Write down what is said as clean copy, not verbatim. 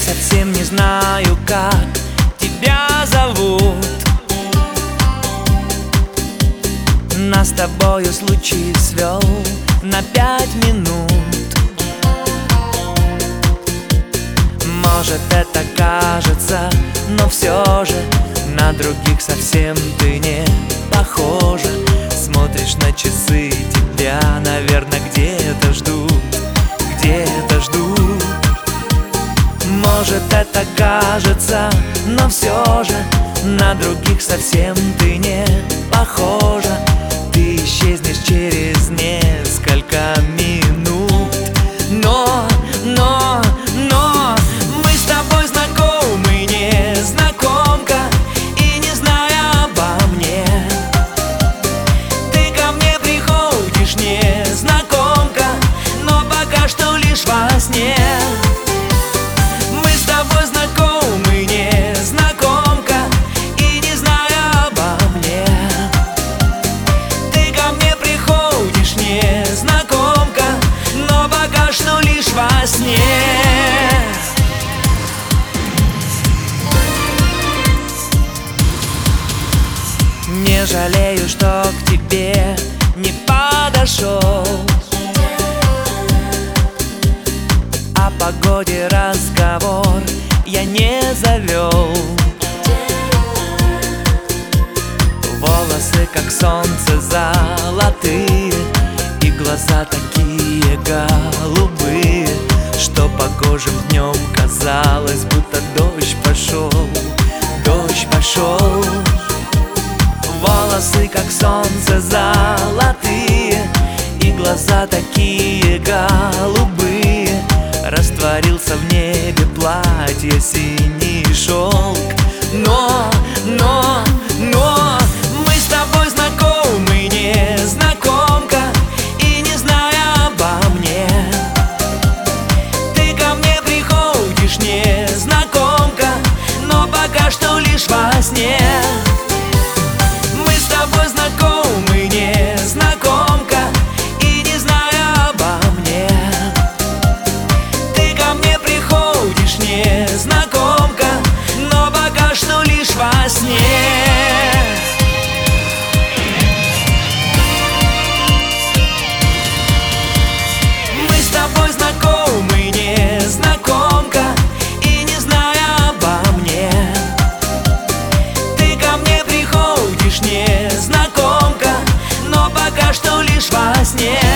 совсем не знаю, как тебя зовут. Нас с тобою случай свел на 5 минут. Может, это кажется, но все же на других совсем ты не похожа. Смотришь на часы, тебя, наверное, где-то ждут, где-то ждут. Может, это кажется, но все же на других совсем ты не похожа. Ты исчезнешь через несколько минут. Но мы с тобой знакомы, незнакомка, и не зная обо мне, ты ко мне приходишь, незнакомка, но пока что лишь во сне. Мы с тобой знакомы, незнакомка, и не зная обо мне, ты ко мне приходишь, незнакомка, но пока что лишь во сне. Не жалею, что к тебе не подошел, о погоде разговор я не завел. Волосы, как солнце, золотые, и глаза такие голубые, что погожим днем казалось, будто дождь пошел, дождь пошел. Волосы, как солнце, золотые, и глаза такие голубые, растворился в небе платье, синий шелк. Но мы с тобой знакомы, незнакомка, и не зная обо мне, ты ко мне приходишь, незнакомка, но пока что лишь во сне. Мы с тобой знакомы, незнакомка, и не зная обо мне, ты ко мне приходишь, незнакомка, но пока что лишь во сне. Мы с тобой знакомы, незнакомка, и не зная обо мне, ты ко мне приходишь, незнакомка, но пока что лишь во сне.